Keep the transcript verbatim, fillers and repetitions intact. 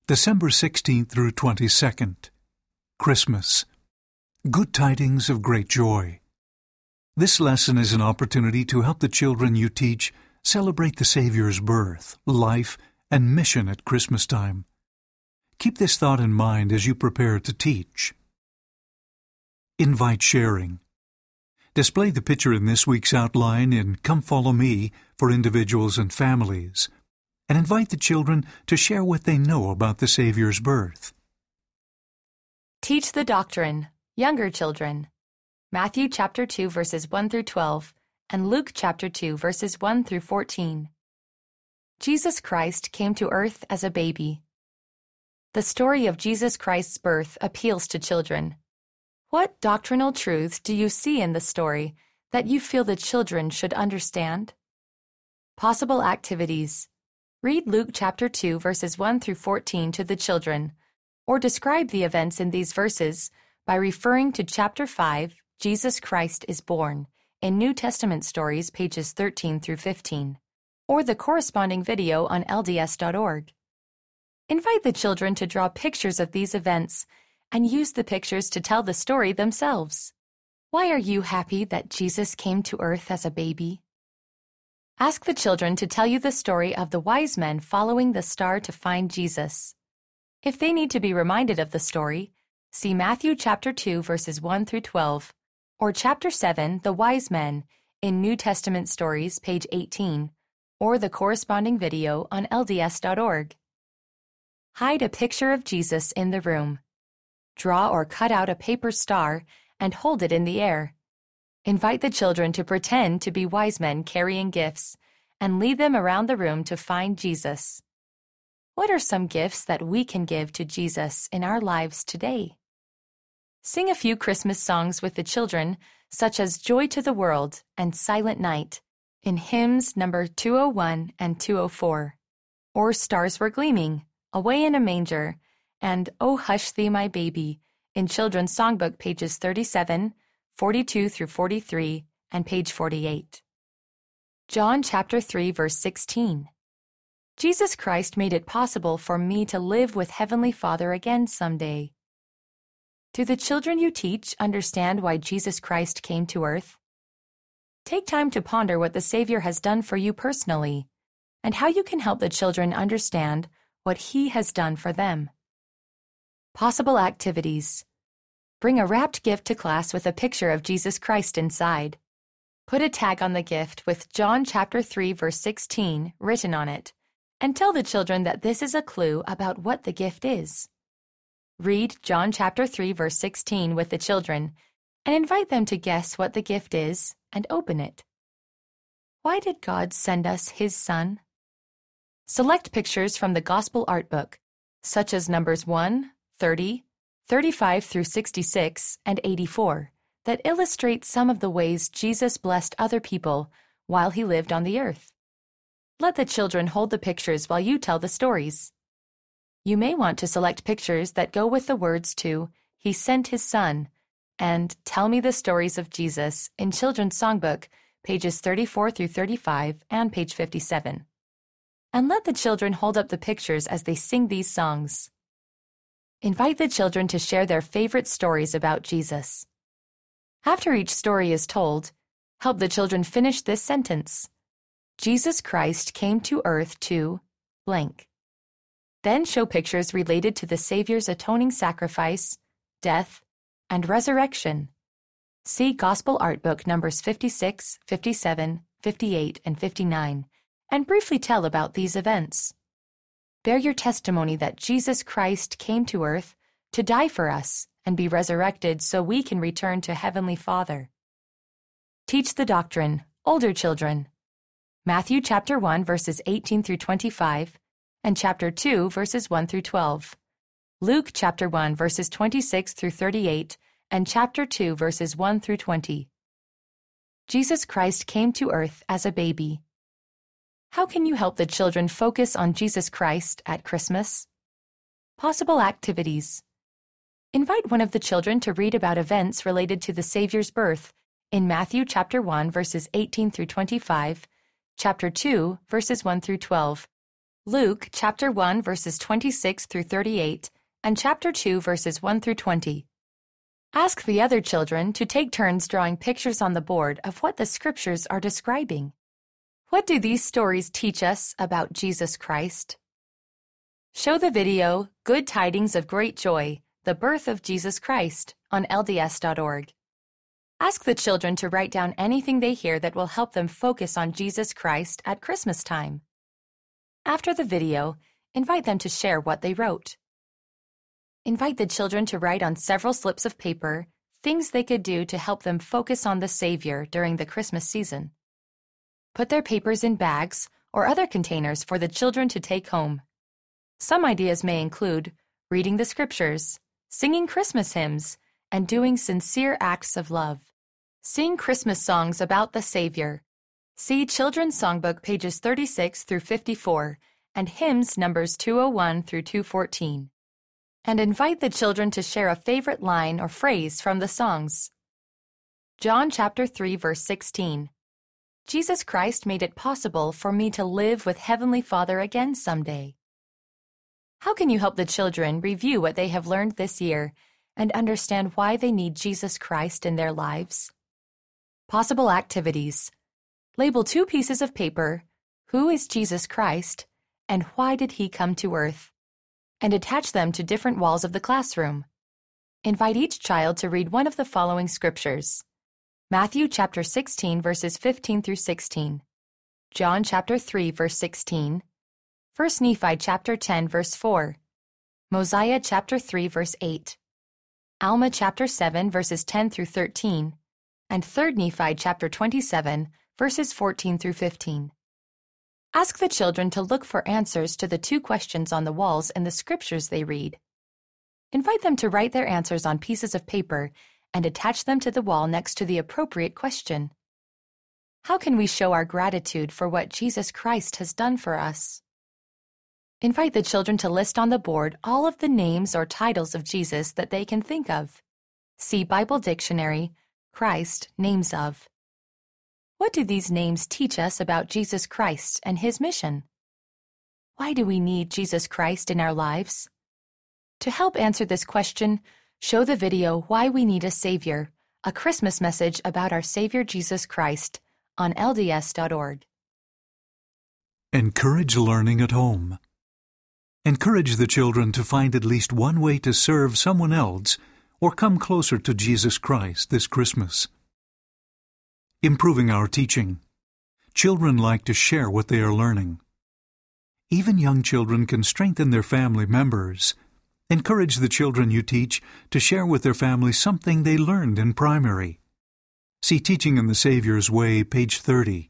December sixteenth through twenty-second. Christmas. Good tidings of great joy. This lesson is an opportunity to help the children you teach celebrate the Savior's birth, life, and mission at Christmas time. Keep this thought in mind as you prepare to teach. Invite sharing. Display the picture in this week's outline in Come Follow Me for individuals and families, and invite the children to share what they know about the Savior's birth. Teach the doctrine, younger children. Matthew chapter two verses one through twelve and Luke chapter two verses one through fourteen. Jesus Christ came to earth as a baby. The story of Jesus Christ's birth appeals to children. What doctrinal truths do you see in the story that you feel the children should understand? Possible activities. Read Luke chapter two verses one through fourteen to the children, or describe the events in these verses by referring to chapter five, Jesus Christ is Born, in New Testament Stories, pages thirteen through fifteen, or the corresponding video on L D S dot org. Invite the children to draw pictures of these events and use the pictures to tell the story themselves. Why are you happy that Jesus came to earth as a baby? Ask the children to tell you the story of the wise men following the star to find Jesus. If they need to be reminded of the story, see Matthew chapter two verses one through twelve, or chapter seven, The Wise Men, in New Testament Stories, page eighteen, or the corresponding video on L D S dot org. Hide a picture of Jesus in the room. Draw or cut out a paper star and hold it in the air. Invite the children to pretend to be wise men carrying gifts and lead them around the room to find Jesus. What are some gifts that we can give to Jesus in our lives today? Sing a few Christmas songs with the children, such as Joy to the World and Silent Night, in hymns number two oh one and two oh four, or Stars Were Gleaming, Away in a Manger, and Oh Hush Thee My Baby, in Children's Songbook pages thirty-seven, forty-two through forty-three, and page forty-eight. John chapter three verse sixteen. Jesus Christ made it possible for me to live with Heavenly Father again someday. Do the children you teach understand why Jesus Christ came to earth? Take time to ponder what the Savior has done for you personally, and how you can help the children understand what He has done for them. Possible activities. Bring a wrapped gift to class with a picture of Jesus Christ inside. Put a tag on the gift with John chapter three verse sixteen written on it, and tell the children that this is a clue about what the gift is. Read John chapter three verse sixteen with the children and invite them to guess what the gift is and open it. Why did God send us His Son? Select pictures from the Gospel Art Book, such as numbers one, thirty, thirty-five through sixty-six, and eighty-four, that illustrate some of the ways Jesus blessed other people while He lived on the earth. Let the children hold the pictures while you tell the stories. You may want to select pictures that go with the words to He Sent His Son and Tell Me the Stories of Jesus in Children's Songbook, pages thirty-four through thirty-five and page fifty-seven. And let the children hold up the pictures as they sing these songs. Invite the children to share their favorite stories about Jesus. After each story is told, help the children finish this sentence. Jesus Christ came to earth to blank. Then show pictures related to the Savior's atoning sacrifice, death, and resurrection. See Gospel Art Book numbers fifty-six, fifty-seven, fifty-eight, and fifty-nine, and briefly tell about these events. Bear your testimony that Jesus Christ came to earth to die for us and be resurrected so we can return to Heavenly Father. Teach the doctrine, older children. Matthew chapter one verses eighteen through twenty-five, and chapter two verses one through twelve. Luke chapter one verses twenty-six through thirty-eight, and chapter two verses one through twenty. Jesus Christ came to earth as a baby. How can you help the children focus on Jesus Christ at Christmas? Possible activities. Invite one of the children to read about events related to the Savior's birth in Matthew chapter one verses eighteen through twenty-five, chapter two verses one through twelve, Luke chapter one verses twenty-six through thirty-eight and chapter two verses one through twenty. Ask the other children to take turns drawing pictures on the board of what the scriptures are describing. What do these stories teach us about Jesus Christ? Show the video Good Tidings of Great Joy, the Birth of Jesus Christ on L D S dot org. Ask the children to write down anything they hear that will help them focus on Jesus Christ at Christmas time. After the video, invite them to share what they wrote. Invite the children to write on several slips of paper things they could do to help them focus on the Savior during the Christmas season. Put their papers in bags or other containers for the children to take home. Some ideas may include reading the scriptures, singing Christmas hymns, and doing sincere acts of love. Sing Christmas songs about the Savior. See Children's Songbook pages thirty-six through fifty-four and hymns numbers two oh one through two fourteen. And invite the children to share a favorite line or phrase from the songs. John chapter three verse sixteen. Jesus Christ made it possible for me to live with Heavenly Father again someday. How can you help the children review what they have learned this year and understand why they need Jesus Christ in their lives? Possible activities. Label two pieces of paper, Who is Jesus Christ, and Why did He come to earth? And attach them to different walls of the classroom. Invite each child to read one of the following scriptures. Matthew chapter sixteen verses fifteen through sixteen, John chapter three verse sixteen, First Nephi chapter ten verse four, Mosiah chapter three verse eight, Alma chapter seven verses ten through thirteen, and Third Nephi chapter twenty-seven verses fourteen through fifteen. Ask the children to look for answers to the two questions on the walls in the scriptures they read. Invite them to write their answers on pieces of paper and attach them to the wall next to the appropriate question. How can we show our gratitude for what Jesus Christ has done for us? Invite the children to list on the board all of the names or titles of Jesus that they can think of. See Bible Dictionary, Christ, Names of. What do these names teach us about Jesus Christ and His mission? Why do we need Jesus Christ in our lives? To help answer this question, show the video Why We Need a Savior, a Christmas message about our Savior Jesus Christ on L D S dot org. Encourage learning at home. Encourage the children to find at least one way to serve someone else or come closer to Jesus Christ this Christmas. Improving our teaching. Children like to share what they are learning. Even young children can strengthen their family members. Encourage the children you teach to share with their family something they learned in primary. See Teaching in the Savior's Way, page thirty.